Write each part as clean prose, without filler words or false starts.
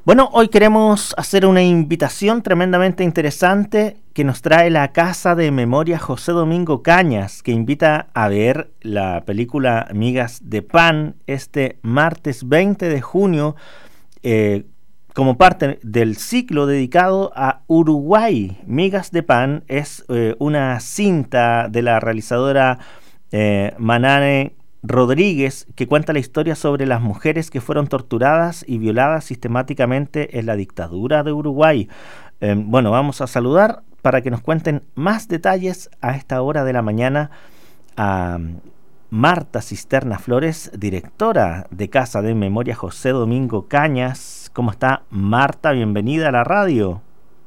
Bueno, hoy queremos hacer una invitación tremendamente interesante que nos trae la Casa de Memoria José Domingo Cañas, que invita a ver la película Migas de Pan este martes 20 de junio como parte del ciclo dedicado a Uruguay. Migas de Pan es una cinta de la realizadora Manane Rodríguez, que cuenta la historia sobre las mujeres que fueron torturadas y violadas sistemáticamente en la dictadura de Uruguay. Bueno, vamos a saludar para que nos cuenten más detalles a esta hora de la mañana a Marta Cisterna Flores, directora de Casa de Memoria José Domingo Cañas. ¿Cómo está, Marta? Bienvenida a la radio.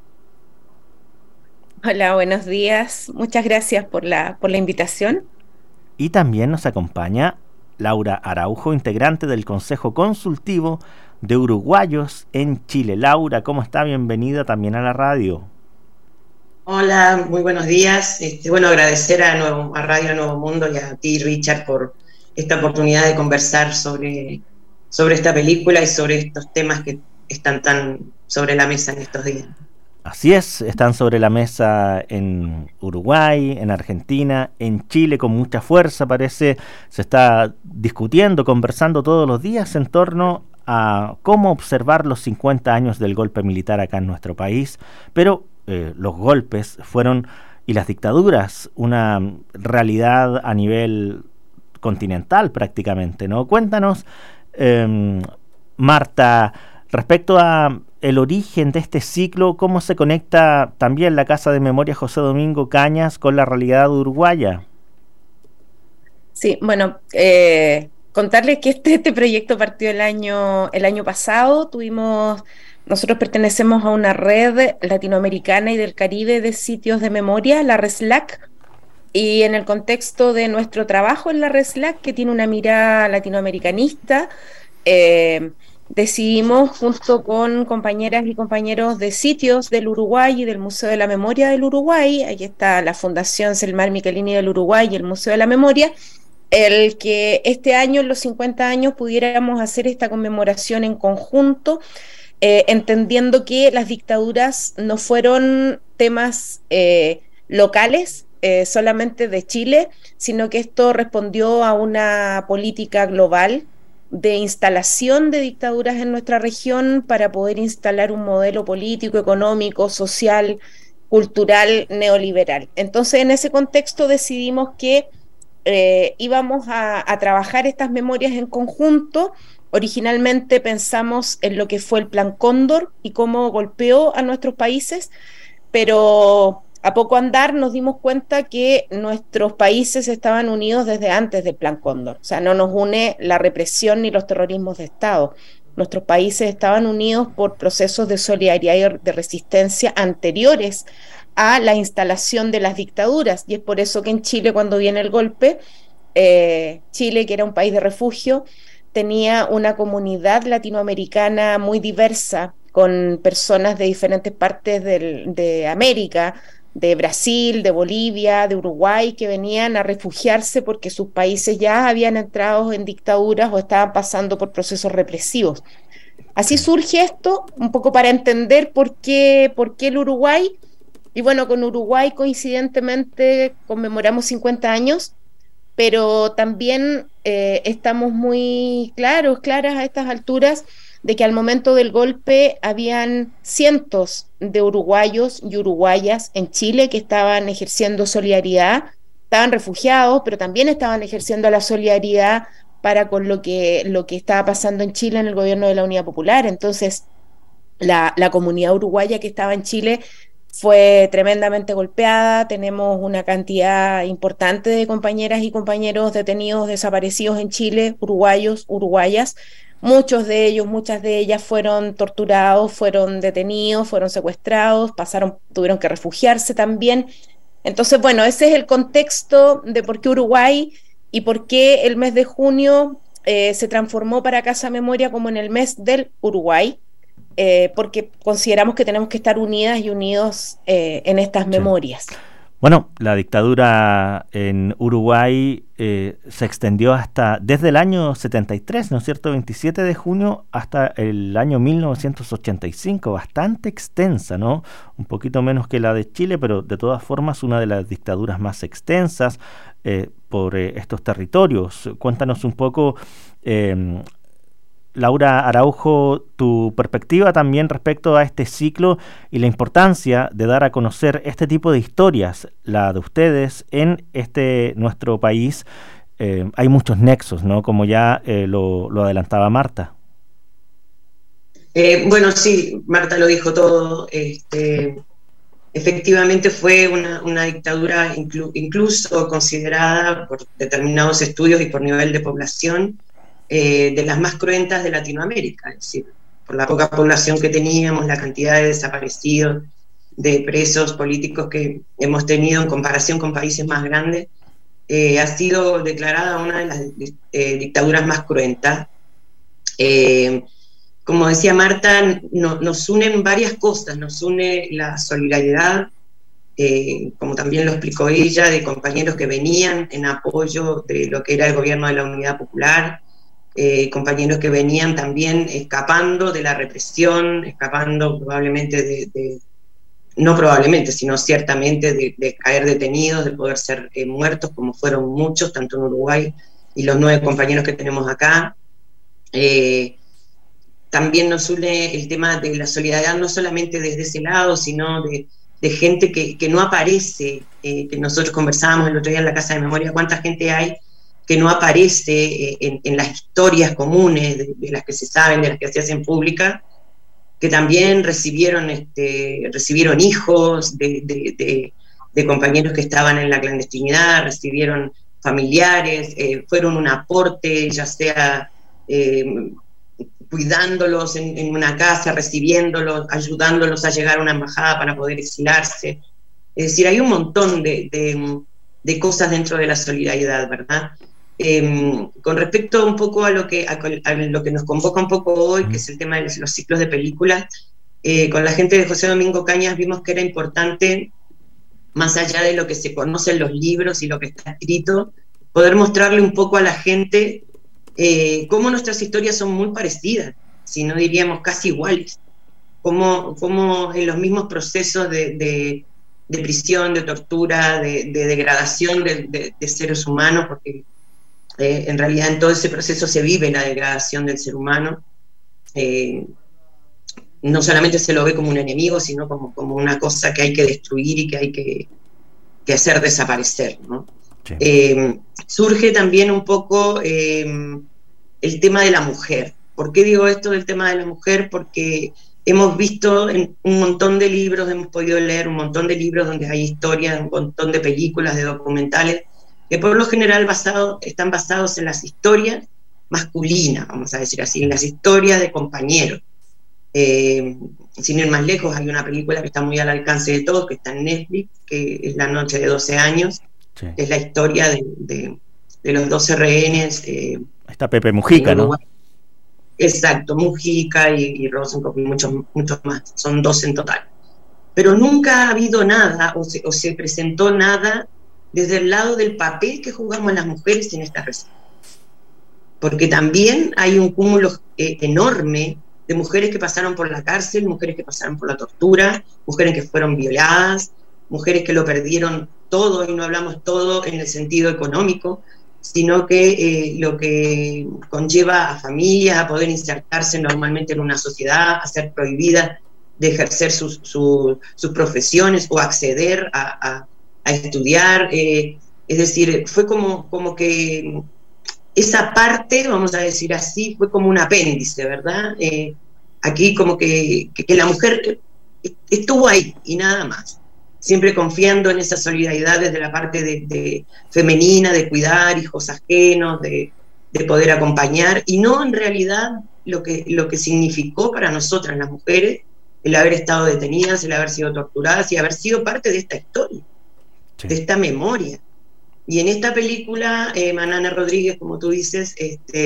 Hola, buenos días. Muchas gracias por la invitación. Y también nos acompaña Laura Araujo, integrante del Consejo Consultivo de Uruguayos en Chile. Laura, ¿cómo está? Bienvenida también a la radio. Hola, muy buenos días. Bueno, agradecer a Radio Nuevo Mundo y a ti, Richard, por esta oportunidad de conversar sobre esta película y sobre estos temas que están tan sobre la mesa en estos días. Así es, están sobre la mesa en Uruguay, en Argentina, en Chile con mucha fuerza, parece. Se está discutiendo, conversando todos los días en torno a cómo observar los 50 años del golpe militar acá en nuestro país, pero los golpes fueron, y las dictaduras, una realidad a nivel continental prácticamente, ¿no? Cuéntanos, Marta, respecto a el origen de este ciclo, ¿cómo se conecta también la Casa de Memoria José Domingo Cañas con la realidad uruguaya? Sí, bueno, contarles que este proyecto partió el año pasado. Nosotros pertenecemos a una red latinoamericana y del Caribe de sitios de memoria, la RESLAC, y en el contexto de nuestro trabajo en la RESLAC, que tiene una mirada latinoamericanista, decidimos, junto con compañeras y compañeros de sitios del Uruguay y del Museo de la Memoria del Uruguay, aquí está la Fundación Selmar Michelini del Uruguay y el Museo de la Memoria, el que este año, en los 50 años, pudiéramos hacer esta conmemoración en conjunto, entendiendo que las dictaduras no fueron temas locales, solamente de Chile, sino que esto respondió a una política global de instalación de dictaduras en nuestra región para poder instalar un modelo político, económico, social, cultural, neoliberal. Entonces, en ese contexto decidimos que íbamos a trabajar estas memorias en conjunto. Originalmente pensamos en lo que fue el Plan Cóndor y cómo golpeó a nuestros países, pero a poco andar nos dimos cuenta que nuestros países estaban unidos desde antes del Plan Cóndor. O sea, no nos une la represión ni los terrorismos de Estado. Nuestros países estaban unidos por procesos de solidaridad y de resistencia anteriores a la instalación de las dictaduras. Y es por eso que en Chile, cuando viene el golpe, Chile, que era un país de refugio, tenía una comunidad latinoamericana muy diversa, con personas de diferentes partes de América, de Brasil, de Bolivia, de Uruguay, que venían a refugiarse porque sus países ya habían entrado en dictaduras o estaban pasando por procesos represivos. Así surge esto, un poco para entender por qué el Uruguay. Y bueno, con Uruguay coincidentemente conmemoramos 50 años, pero también estamos muy claras a estas alturas de que al momento del golpe habían cientos de uruguayos y uruguayas en Chile que estaban ejerciendo solidaridad, estaban refugiados, pero también estaban ejerciendo la solidaridad para con lo que estaba pasando en Chile en el gobierno de la Unidad Popular. Entonces, la comunidad uruguaya que estaba en Chile fue tremendamente golpeada. Tenemos una cantidad importante de compañeras y compañeros detenidos, desaparecidos en Chile, uruguayos, uruguayas. Muchos de ellos, muchas de ellas fueron torturados, fueron detenidos, fueron secuestrados, tuvieron que refugiarse también. Entonces, bueno, ese es el contexto de por qué Uruguay y por qué el mes de junio se transformó para Casa Memoria como en el mes del Uruguay, porque consideramos que tenemos que estar unidas y unidos en estas Sí. memorias. Bueno, la dictadura en Uruguay se extendió desde el año 73, ¿no es cierto?, 27 de junio hasta el año 1985, bastante extensa, ¿no? Un poquito menos que la de Chile, pero de todas formas una de las dictaduras más extensas por estos territorios. Cuéntanos un poco, Laura Araujo, tu perspectiva también respecto a este ciclo y la importancia de dar a conocer este tipo de historias, la de ustedes, en nuestro país. Hay muchos nexos, ¿no? Como ya lo adelantaba Marta. Bueno, sí, Marta lo dijo todo. Efectivamente fue una dictadura incluso considerada por determinados estudios y por nivel de población de las más cruentas de Latinoamérica, es decir, por la poca población que teníamos, la cantidad de desaparecidos, de presos políticos que hemos tenido en comparación con países más grandes, ha sido declarada una de las dictaduras más cruentas. Como decía Marta, nos unen varias cosas, nos une la solidaridad, como también lo explicó ella, de compañeros que venían en apoyo de lo que era el gobierno de la Unidad Popular, compañeros que venían también escapando de la represión, escapando probablemente no probablemente, sino ciertamente de caer detenidos, de poder ser muertos, como fueron muchos, tanto en Uruguay y los 9 compañeros que tenemos acá. También nos une el tema de la solidaridad, no solamente desde ese lado, sino de gente que no aparece, que nosotros conversábamos el otro día en la Casa de Memoria, cuánta gente hay que no aparece en las historias comunes, de las que se saben, de las que se hacen públicas, que también recibieron hijos de compañeros que estaban en la clandestinidad, recibieron familiares, fueron un aporte, ya sea cuidándolos en una casa, recibiéndolos, ayudándolos a llegar a una embajada para poder exilarse. Es decir, hay un montón de cosas dentro de la solidaridad, ¿verdad? Con respecto un poco a lo que nos convoca un poco hoy, que es el tema de los ciclos de películas, con la gente de José Domingo Cañas vimos que era importante, más allá de lo que se conoce en los libros y lo que está escrito, poder mostrarle un poco a la gente cómo nuestras historias son muy parecidas, si no diríamos casi iguales, cómo en los mismos procesos de prisión, de tortura, de degradación de seres humanos, porque en realidad en todo ese proceso se vive la degradación del ser humano. No solamente se lo ve como un enemigo, sino como una cosa que hay que destruir y que hay que hacer desaparecer, ¿no? Sí. Surge también un poco el tema de la mujer. ¿Por qué digo esto del tema de la mujer? Porque hemos visto en un montón de libros, hemos podido leer un montón de libros donde hay historias, un montón de películas, de documentales, que por lo general están basados en las historias masculinas, vamos a decir así, en las historias de compañeros. Sin ir más lejos, hay una película que está muy al alcance de todos, que está en Netflix, que es La noche de 12 años, sí. Es la historia de los 12 rehenes. Está Pepe Mujica, ¿no? Exacto, Mujica y Rosenkopf y muchos más, son 12 en total. Pero nunca ha habido nada, o se presentó nada desde el lado del papel que jugamos las mujeres en esta receta. Porque también hay un cúmulo enorme de mujeres que pasaron por la cárcel, mujeres que pasaron por la tortura, mujeres que fueron violadas, mujeres que lo perdieron todo, y no hablamos todo en el sentido económico, sino que lo que conlleva a familias a poder insertarse normalmente en una sociedad, a ser prohibidas de ejercer sus profesiones o acceder a estudiar. Es decir, fue como que esa parte, vamos a decir así, fue como un apéndice, ¿verdad? Aquí como que la mujer estuvo ahí y nada más, siempre confiando en esa solidaridad desde la parte de femenina, de cuidar hijos ajenos, de poder acompañar, y no en realidad lo que significó para nosotras las mujeres el haber estado detenidas, el haber sido torturadas y haber sido parte de esta historia, sí, de esta memoria. Y en esta película, Manana Rodríguez, como tú dices,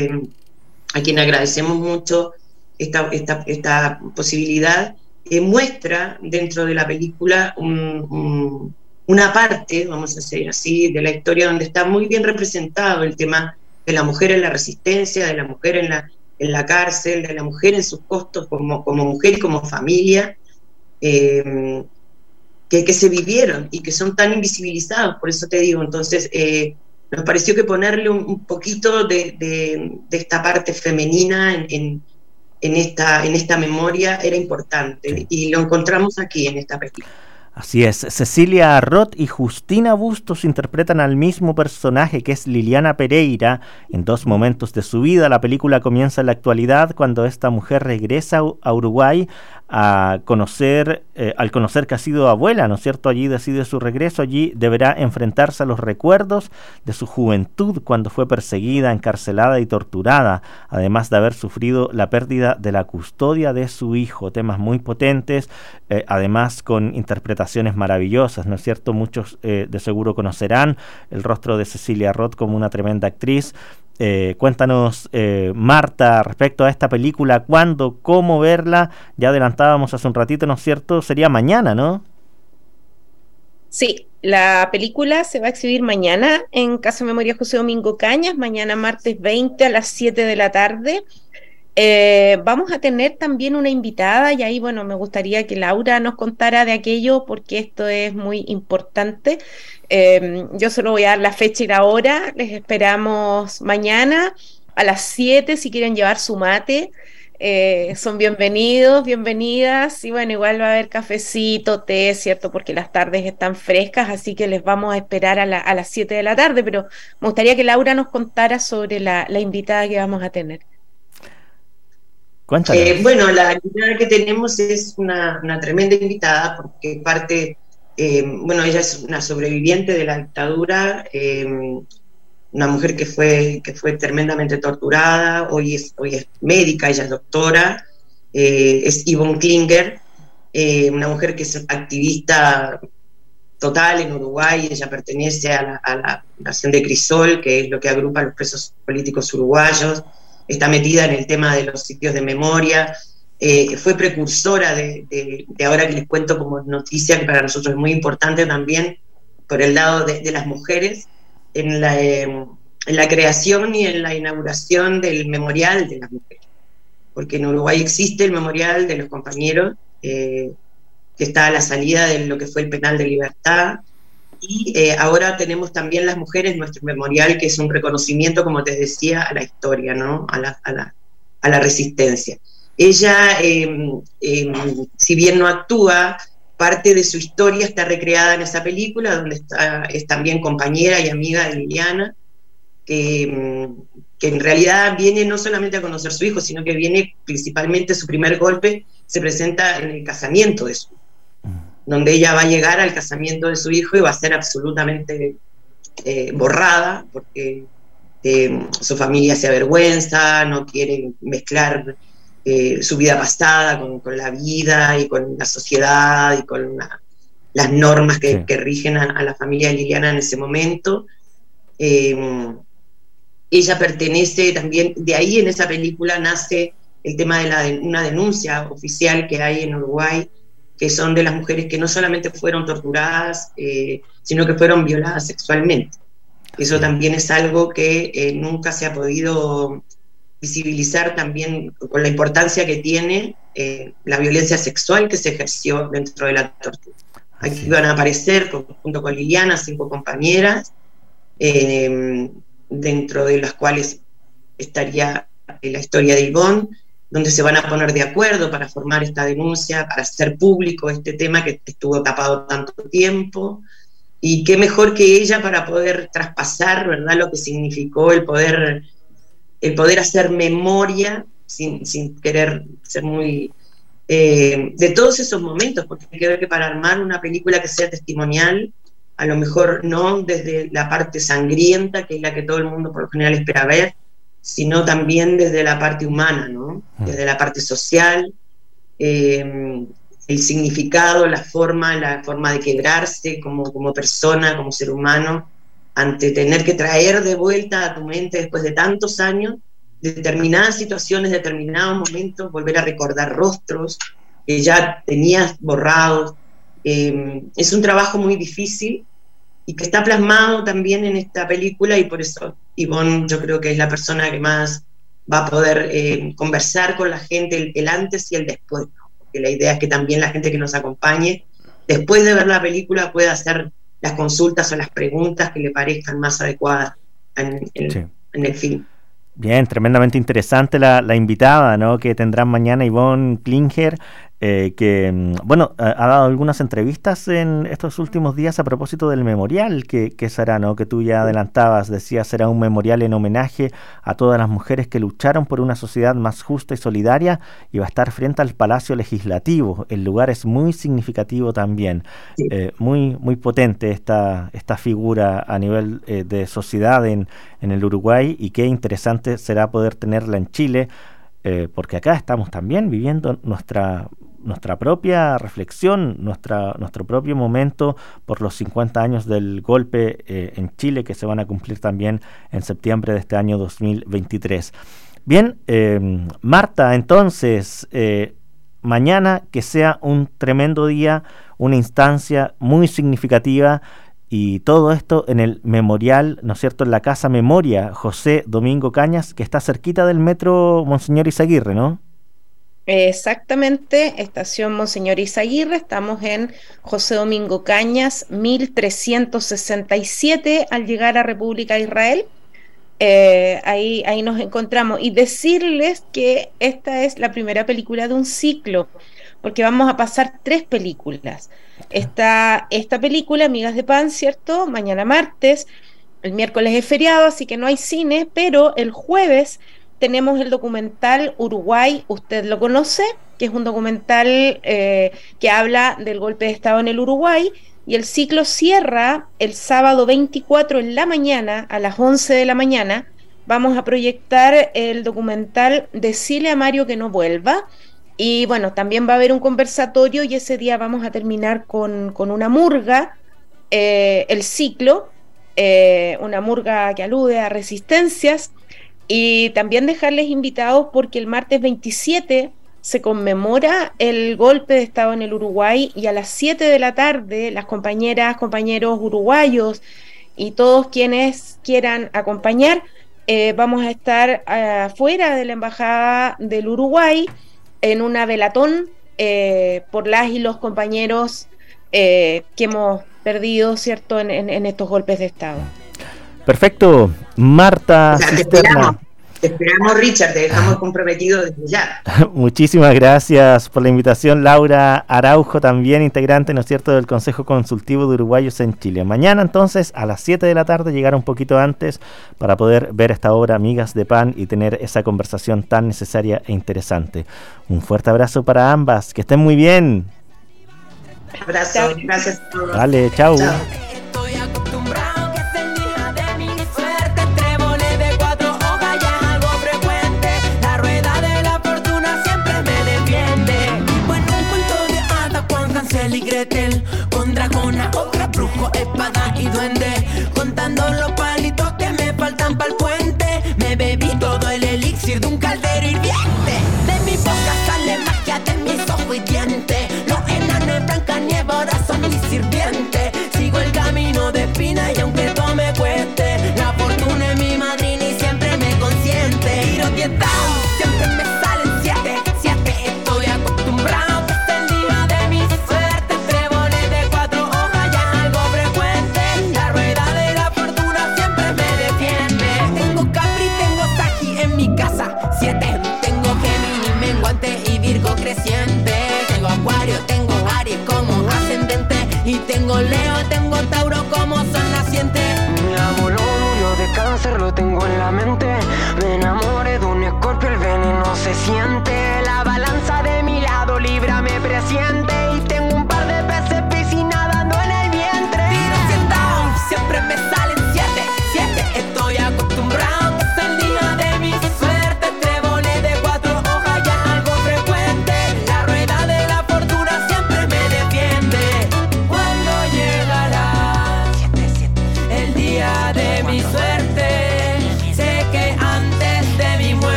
a quien agradecemos mucho esta posibilidad, muestra dentro de la película una parte, vamos a decir así, de la historia donde está muy bien representado el tema de la mujer en la resistencia, de la mujer en la cárcel, de la mujer en sus costos como mujer y como familia, que se vivieron y que son tan invisibilizados, por eso te digo. Entonces, nos pareció que ponerle un poquito de esta parte femenina en esta memoria era importante, sí. Y lo encontramos aquí en esta película. Así es, Cecilia Roth y Justina Bustos interpretan al mismo personaje, que es Liliana Pereira, en dos momentos de su vida. La película comienza en la actualidad, cuando esta mujer regresa a Uruguay al conocer que ha sido abuela, ¿no es cierto? Allí decide su regreso, allí deberá enfrentarse a los recuerdos de su juventud, cuando fue perseguida, encarcelada y torturada, además de haber sufrido la pérdida de la custodia de su hijo. Temas muy potentes, además con interpretaciones maravillosas, ¿no es cierto? Muchos de seguro conocerán el rostro de Cecilia Roth como una tremenda actriz. Cuéntanos, Marta, respecto a esta película, ¿cuándo, cómo verla? Ya adelantábamos hace un ratito, ¿no es cierto? Sería mañana, ¿no? Sí, la película se va a exhibir mañana en Casa Memoria José Domingo Cañas, mañana martes 20 a las 7 de la tarde. Vamos a tener también una invitada, y ahí, bueno, me gustaría que Laura nos contara de aquello, porque esto es muy importante. Yo solo voy a dar la fecha y la hora. Les esperamos mañana a las 7 si quieren llevar su mate. Son bienvenidos, bienvenidas, y bueno, igual va a haber cafecito, té, ¿cierto? Porque las tardes están frescas, así que les vamos a esperar a las 7 de la tarde, pero me gustaría que Laura nos contara sobre la invitada que vamos a tener. Bueno, la invitada que tenemos es una tremenda invitada, porque parte, bueno, ella es una sobreviviente de la dictadura, una mujer que fue tremendamente torturada. Hoy es médica, ella es doctora, es Yvonne Klinger, una mujer que es activista total en Uruguay. Ella pertenece a la Fundación de Crisol, que es lo que agrupa a los presos políticos uruguayos. Está metida en el tema de los sitios de memoria, fue precursora de ahora que les cuento como noticia, que para nosotros es muy importante también, por el lado de las mujeres, en la creación y en la inauguración del Memorial de las Mujeres. Porque en Uruguay existe el Memorial de los Compañeros, que está a la salida de lo que fue el Penal de Libertad, y ahora tenemos también las mujeres nuestro memorial, que es un reconocimiento, como te decía, a la historia, ¿no? a la resistencia. Ella, si bien no actúa, parte de su historia está recreada en esa película, donde es también compañera y amiga de Liliana, que en realidad viene no solamente a conocer a su hijo, sino que viene principalmente, su primer golpe se presenta en el casamiento de su hijo, donde ella va a llegar al casamiento de su hijo y va a ser absolutamente borrada, porque su familia se avergüenza, no quiere mezclar su vida pasada con la vida y con la sociedad y con las normas que rigen a la familia de Liliana en ese momento. Ella pertenece también, de ahí en esa película nace el tema de una denuncia oficial que hay en Uruguay, que son de las mujeres que no solamente fueron torturadas, sino que fueron violadas sexualmente. Eso también es algo que nunca se ha podido visibilizar, también con la importancia que tiene la violencia sexual que se ejerció dentro de la tortura. Aquí van a aparecer, junto con Liliana, 5 compañeras, dentro de las cuales estaría la historia de Yvonne, donde se van a poner de acuerdo para formar esta denuncia, para hacer público este tema que estuvo tapado tanto tiempo. Y qué mejor que ella para poder traspasar, ¿verdad?, lo que significó el poder hacer memoria sin querer ser muy... de todos esos momentos, porque hay que ver que para armar una película que sea testimonial, a lo mejor no desde la parte sangrienta, que es la que todo el mundo por lo general espera ver, sino también desde la parte humana, ¿no? Desde la parte social, el significado, la forma de quebrarse como persona, como ser humano, ante tener que traer de vuelta a tu mente, después de tantos años, determinadas situaciones, determinados momentos, volver a recordar rostros que ya tenías borrados, es un trabajo muy difícil y que está plasmado también en esta película, y por eso Ivonne yo creo que es la persona que más va a poder conversar con la gente el antes y el después, ¿no? Porque la idea es que también la gente que nos acompañe, después de ver la película, pueda hacer las consultas o las preguntas que le parezcan más adecuadas en el film. Bien, tremendamente interesante la invitada, ¿no?, que tendrán mañana, Ivonne Klinger, que, bueno, ha dado algunas entrevistas en estos últimos días a propósito del memorial que será, ¿no?, que tú ya adelantabas, decías, será un memorial en homenaje a todas las mujeres que lucharon por una sociedad más justa y solidaria, y va a estar frente al Palacio Legislativo. El lugar es muy significativo también, sí. Muy potente esta figura a nivel de sociedad en el Uruguay, y qué interesante será poder tenerla en Chile, porque acá estamos también viviendo nuestra propia reflexión, nuestro propio momento por los 50 años del golpe en Chile, que se van a cumplir también en septiembre de este año 2023. Bien, Marta, entonces, mañana que sea un tremendo día, una instancia muy significativa, y todo esto en el memorial, ¿no es cierto?, en la Casa Memoria José Domingo Cañas, que está cerquita del metro Monseñor Izaguirre, ¿no? Exactamente, estación Monseñor Izaguirre, estamos en José Domingo Cañas, 1367, al llegar a República de Israel. Ahí nos encontramos, y decirles que esta es la primera película de un ciclo, porque vamos a pasar 3 películas. Está esta película, Amigas de Pan, ¿cierto?, mañana martes. El miércoles es feriado, así que no hay cine, pero el jueves tenemos el documental Uruguay, usted lo conoce, que es un documental que habla del golpe de Estado en el Uruguay, y el ciclo cierra el sábado 24 en la mañana, a las 11 de la mañana. Vamos a proyectar el documental Decile a Mario que no vuelva, y bueno, también va a haber un conversatorio, y ese día vamos a terminar con una murga, el ciclo, una murga que alude a resistencias, y también dejarles invitados porque el martes 27 se conmemora el golpe de Estado en el Uruguay, y a las 7 de la tarde las compañeras, compañeros uruguayos y todos quienes quieran acompañar, vamos a estar afuera de la Embajada del Uruguay en una velatón por las y los compañeros que hemos perdido, ¿cierto?, en estos golpes de Estado. Perfecto, Marta Cisterna. Te esperamos, Richard, te dejamos comprometido desde ya. Muchísimas gracias por la invitación, Laura Araujo, también integrante, ¿no es cierto?, del Consejo Consultivo de Uruguayos en Chile. Mañana, entonces, a las 7 de la tarde, llegar un poquito antes para poder ver esta obra, Amigas de Pan, y tener esa conversación tan necesaria e interesante. Un fuerte abrazo para ambas, que estén muy bien. Abrazo, gracias a todos. Vale, chau. Con dragona, otra brujo, espada y duende, contando los palitos que me faltan pa'l puente. Me bebí todo el elixir de un caldero hirviente. De mi boca sale magia, de mis ojos y dientes. Los enanos Blancanieves ahora son mis sirvientes. Sigo el camino de espina y aunque todo me cueste, la fortuna es mi madrina y siempre me consiente. Tiro 10 dados, siempre me salen 7. Estoy acostumbrado. Tengo Acuario, tengo Aries como ascendente, y tengo Leo, tengo Tauro como sol naciente. Mi amor, lo de Cáncer lo tengo en la mente. Me enamoré de un Escorpio, el veneno se siente. La balanza de mi lado Libra me presiente.